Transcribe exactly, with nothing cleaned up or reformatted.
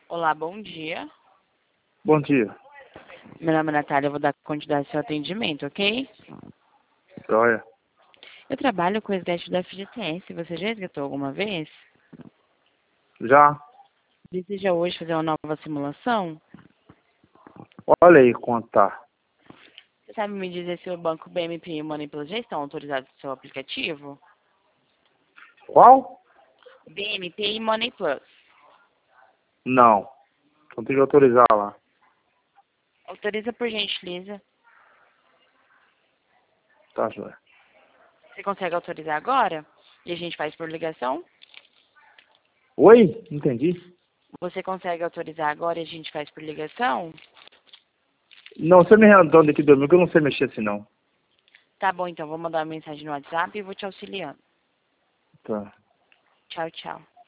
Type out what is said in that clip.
Olá, bom dia. Bom dia. Meu nome é Natália, eu vou dar continuidade ao seu atendimento, ok? Joia. Eu trabalho com o resgate da F G T S. Você já resgatou alguma vez? Já. Deseja hoje fazer uma nova simulação? Olha aí quanto tá. Você sabe me dizer se o banco B M P e Money Plus já estão autorizados no seu aplicativo? Qual? B M P e Money Plus. Não. Então tem que autorizar lá. Autoriza por gentileza. Tá, joia. Você consegue autorizar agora? E a gente faz por ligação? Oi? Entendi. Você consegue autorizar agora e a gente faz por ligação? Não, você me retorna aqui domingo, que eu não sei mexer assim não. Tá bom, então vou mandar uma mensagem no WhatsApp e vou te auxiliando. Tá. Tchau, tchau.